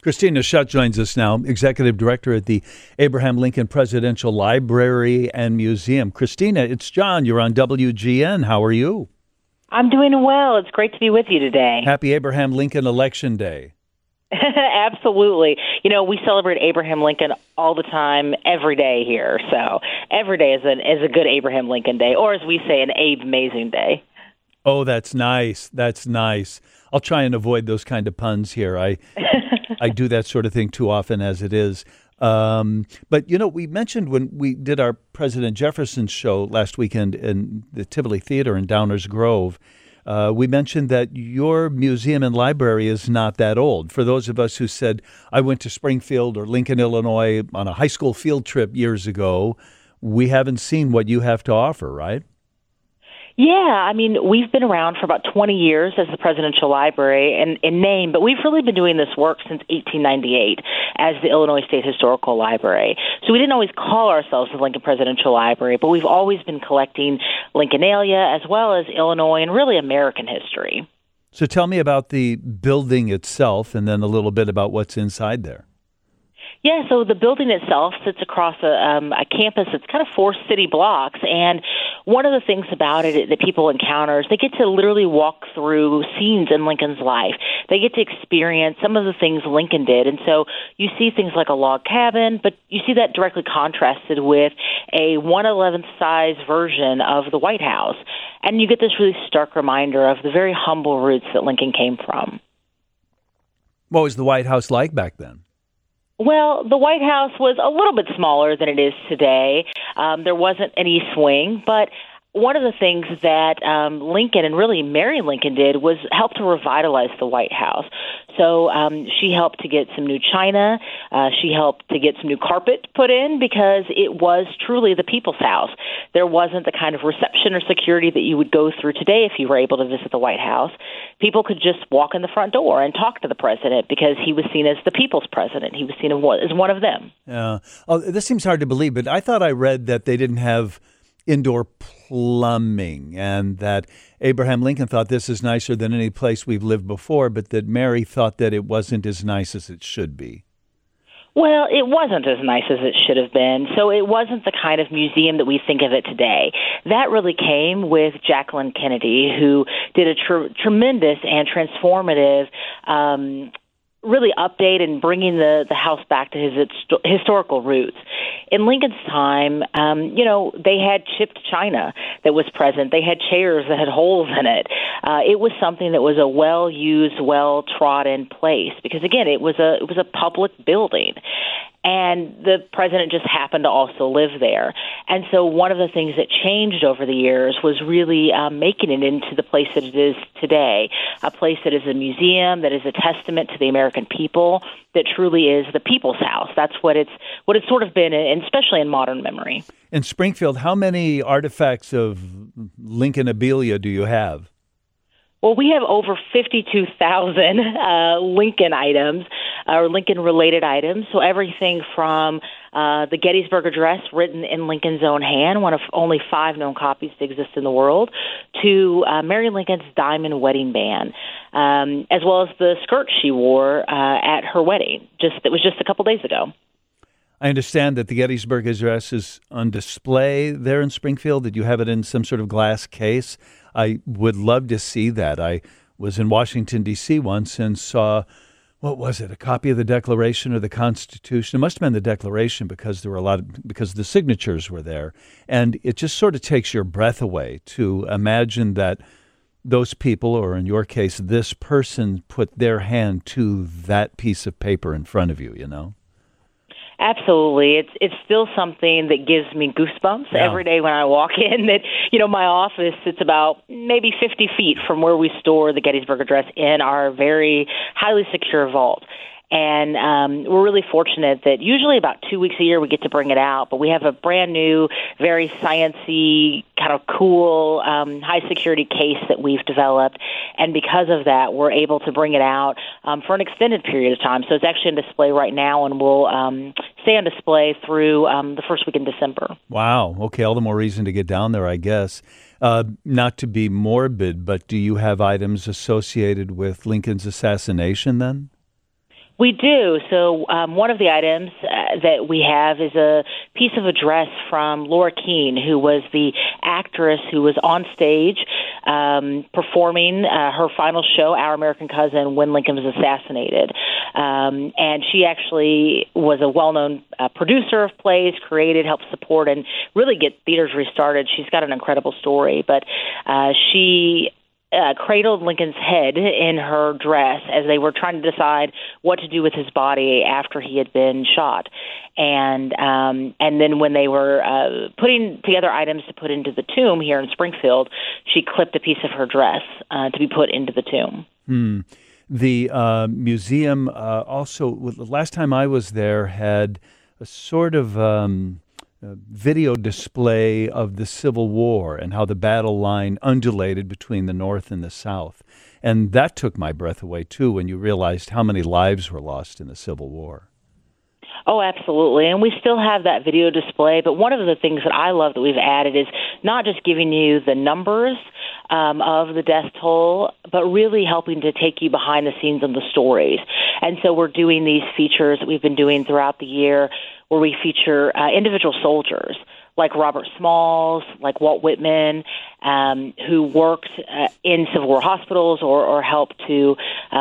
Christina Schutt joins us now, Executive Director at the Abraham Lincoln Presidential Library and Museum. Christina, it's John. You're on WGN. How are you? I'm doing well. It's great to be with you today. Happy Abraham Lincoln Election Day. Absolutely. You know, we celebrate Abraham Lincoln all the time, every day here. So every day is a good Abraham Lincoln Day, or as we say, an Abe Amazing Day. Oh, that's nice. That's nice. I'll try and avoid those kind of puns here. I do that sort of thing too often as it is. But, you know, we mentioned when we did our President Jefferson show last weekend in the Tivoli Theater in Downers Grove, we mentioned that your museum and library is not that old. For those of us who said, I went to Springfield or Lincoln, Illinois on a high school field trip years ago, we haven't seen what you have to offer, right? Yeah, I mean, we've been around for about 20 years as the Presidential Library in name, but we've really been doing this work since 1898 as the Illinois State Historical Library. So we didn't always call ourselves the Lincoln Presidential Library, but we've always been collecting Lincolnalia as well as Illinois and really American history. So tell me about the building itself and then a little bit about what's inside there. Yeah, so the building itself sits across a campus that's kind of 4 city blocks, and one of the things about it that people encounter is they get to literally walk through scenes in Lincoln's life. They get to experience some of the things Lincoln did, and so you see things like a log cabin, but you see that directly contrasted with a 1/11th size version of the White House, and you get this really stark reminder of the very humble roots that Lincoln came from. What was the White House like back then? Well, the White House was a little bit smaller than it is today. There wasn't an East Wing, but one of the things that Lincoln and really Mary Lincoln did was help to revitalize the White House. So she helped to get some new china. She helped to get some new carpet put in because it was truly the people's house. There wasn't the kind of reception or security that you would go through today if you were able to visit the White House. People could just walk in the front door and talk to the president because he was seen as the people's president. He was seen as one of them. Yeah. Oh, this seems hard to believe, but I thought I read that they didn't have indoor plumbing and that Abraham Lincoln thought this is nicer than any place we've lived before, but that Mary thought that it wasn't as nice as it should be. Well, it wasn't as nice as it should have been, so it wasn't the kind of museum that we think of it today. That really came with Jacqueline Kennedy, who did a tremendous and transformative really update and bringing the house back to his historical roots. In Lincoln's time, they had chipped china that was present. They had chairs that had holes in it. It was something that was a well-used, well-trodden place because, again, it was a public building. And the president just happened to also live there. And so one of the things that changed over the years was really making it into the place that it is today, a place that is a museum, that is a testament to the American people, that truly is the people's house. That's what it's sort of been, and especially in modern memory. In Springfield, how many artifacts of Lincolnabilia do you have? Well, we have over 52,000 Lincoln items, or Lincoln-related items. So everything from the Gettysburg Address, written in Lincoln's own hand, one of only 5 known copies to exist in the world, to Mary Lincoln's diamond wedding band, as well as the skirt she wore at her wedding. It was just a couple days ago. I understand that the Gettysburg Address is on display there in Springfield, that you have it in some sort of glass case. I would love to see that. I was in Washington, D.C. once and saw, what was it, a copy of the Declaration or the Constitution? It must have been the Declaration because because the signatures were there. And it just sort of takes your breath away to imagine that those people, or in your case, this person, put their hand to that piece of paper in front of you, you know? Absolutely. It's still something that gives me goosebumps every day when I walk in. That, my office sits about maybe 50 feet from where we store the Gettysburg Address in our very highly secure vault. And we're really fortunate that usually about 2 weeks a year we get to bring it out, but we have a brand new, very sciencey, kind of cool, high-security case that we've developed. And because of that, we're able to bring it out for an extended period of time. So it's actually on display right now, and will stay on display through the first week in December. Wow. Okay, all the more reason to get down there, I guess. Not to be morbid, but do you have items associated with Lincoln's assassination then? We do. So one of the items that we have is a piece of address from Laura Keene, who was the actress who was on stage performing her final show, Our American Cousin, when Lincoln was assassinated. And she actually was a well-known producer of plays, created, helped support, and really get theaters restarted. She's got an incredible story. But she cradled Lincoln's head in her dress as they were trying to decide what to do with his body after he had been shot. And then when they were putting together items to put into the tomb here in Springfield, she clipped a piece of her dress to be put into the tomb. The museum also, the last time I was there, had a sort of video display of the Civil War and how the battle line undulated between the North and the South. And that took my breath away, too, when you realized how many lives were lost in the Civil War. Oh, absolutely. And we still have that video display. But one of the things that I love that we've added is not just giving you the numbers of the death toll, but really helping to take you behind the scenes of the stories. And so we're doing these features that we've been doing throughout the year where we feature individual soldiers like Robert Smalls, like Walt Whitman, who worked in Civil War hospitals or helped to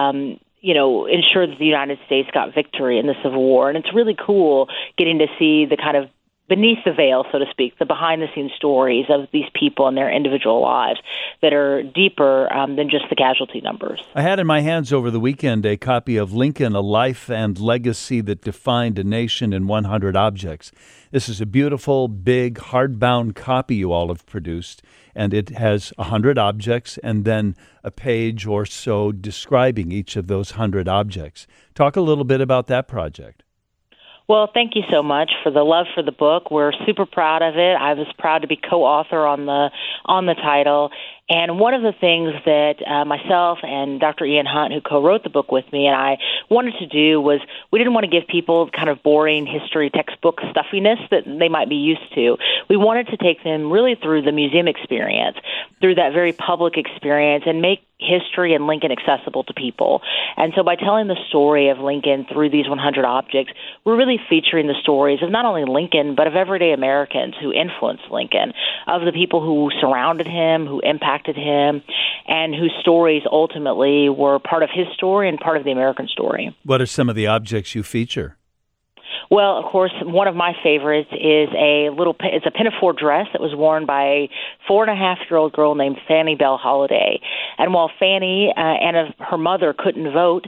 ensure that the United States got victory in the Civil War. And it's really cool getting to see the kind of beneath the veil, so to speak, the behind-the-scenes stories of these people and their individual lives that are deeper than just the casualty numbers. I had in my hands over the weekend a copy of Lincoln, A Life and Legacy That Defined a Nation in 100 Objects. This is a beautiful, big, hardbound copy you all have produced, and it has 100 objects and then a page or so describing each of those 100 objects. Talk a little bit about that project. Well, thank you so much for the love for the book. We're super proud of it. I was proud to be co-author on the title. And one of the things that myself and Dr. Ian Hunt, who co-wrote the book with me, and I wanted to do was we didn't want to give people kind of boring history textbook stuffiness that they might be used to. We wanted to take them really through the museum experience, through that very public experience, and make history and Lincoln accessible to people. And so by telling the story of Lincoln through these 100 objects, we're really featuring the stories of not only Lincoln, but of everyday Americans who influenced Lincoln, of the people who surrounded him, who impacted him, and whose stories ultimately were part of his story and part of the American story. What are some of the objects you feature? Well, of course, one of my favorites is it's a pinafore dress that was worn by a 4.5-year-old girl named Fannie Bell Holiday. And while Fannie and her mother couldn't vote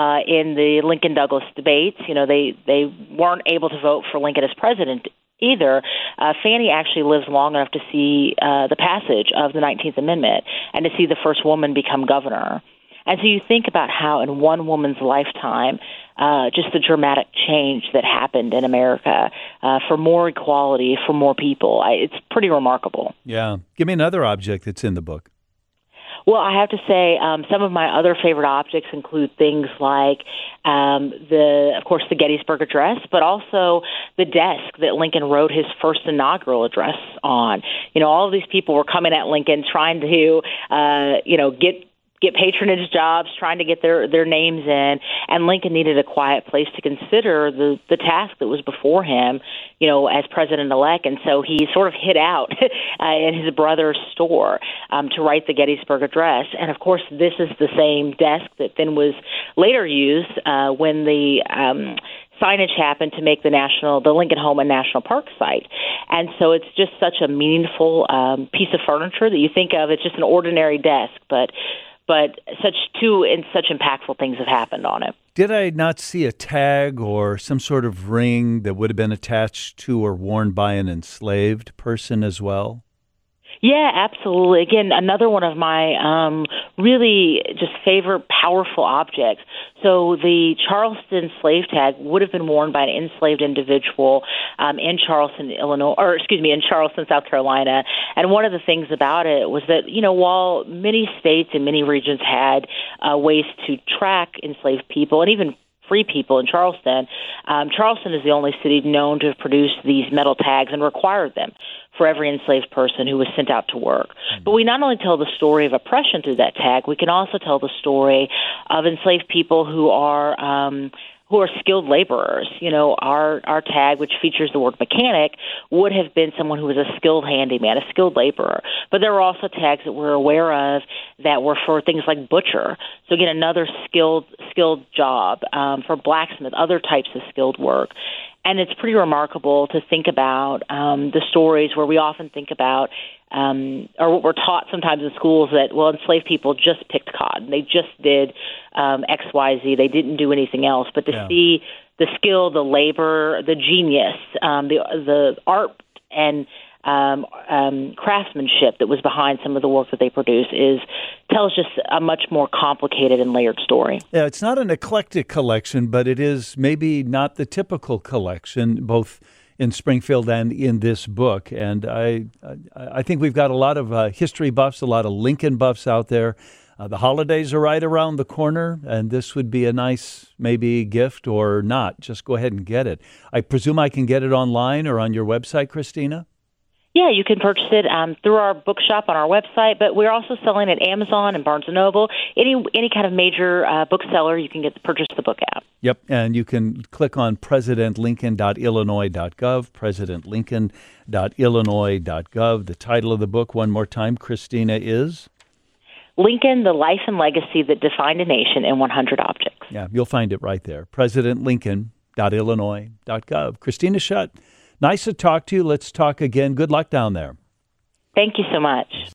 in the Lincoln-Douglas debates, they weren't able to vote for Lincoln as president either, Fannie actually lives long enough to see the passage of the 19th Amendment and to see the first woman become governor. And so you think about how in one woman's lifetime, just the dramatic change that happened in America for more equality, for more people. It's pretty remarkable. Yeah. Give me another object that's in the book. Well, I have to say some of my other favorite objects include things like, of course, the Gettysburg Address, but also the desk that Lincoln wrote his first inaugural address on. All of these people were coming at Lincoln trying to, get patronage jobs, trying to get their names in, and Lincoln needed a quiet place to consider the task that was before him, as president-elect, and so he sort of hid out in his brother's store to write the Gettysburg Address. And, of course, this is the same desk that then was later used when the signage happened to make the Lincoln Home a national park site. And so it's just such a meaningful piece of furniture that you think of, it's just an ordinary desk, but such impactful things have happened on it. Did I not see a tag or some sort of ring that would have been attached to or worn by an enslaved person as well? Yeah, absolutely. Again, another one of my really just favorite powerful objects. So the Charleston slave tag would have been worn by an enslaved individual in Charleston, in Charleston, South Carolina. And one of the things about it was that, while many states and many regions had ways to track enslaved people and even free people in Charleston. Charleston is the only city known to have produced these metal tags and required them for every enslaved person who was sent out to work. But we not only tell the story of oppression through that tag, we can also tell the story of enslaved people who are skilled laborers. You know, our tag, which features the word mechanic, would have been someone who was a skilled handyman, a skilled laborer. But there were also tags that we're aware of that were for things like butcher. So again, another skilled job, for blacksmith, other types of skilled work. And it's pretty remarkable to think about the stories where we often think about, or what we're taught sometimes in schools, that, well, enslaved people just picked cotton. They just did X, Y, Z. They didn't do anything else. But to see the skill, the labor, the genius, the art and craftsmanship that was behind some of the work that they produce tells just a much more complicated and layered story. Yeah, it's not an eclectic collection, but it is maybe not the typical collection, both in Springfield and in this book. And I think we've got a lot of history buffs, a lot of Lincoln buffs out there. The holidays are right around the corner, and this would be a nice maybe gift or not. Just go ahead and get it. I presume I can get it online or on your website, Christina? Yeah, you can purchase it through our bookshop on our website, but we're also selling at Amazon and Barnes & Noble. Any kind of major bookseller, you can purchase the book at. Yep, and you can click on presidentlincoln.illinois.gov, presidentlincoln.illinois.gov. The title of the book, one more time, Christina, is? Lincoln, the Life and Legacy That Defined a Nation in 100 Objects. Yeah, you'll find it right there, presidentlincoln.illinois.gov. Christina Schutt, nice to talk to you. Let's talk again. Good luck down there. Thank you so much.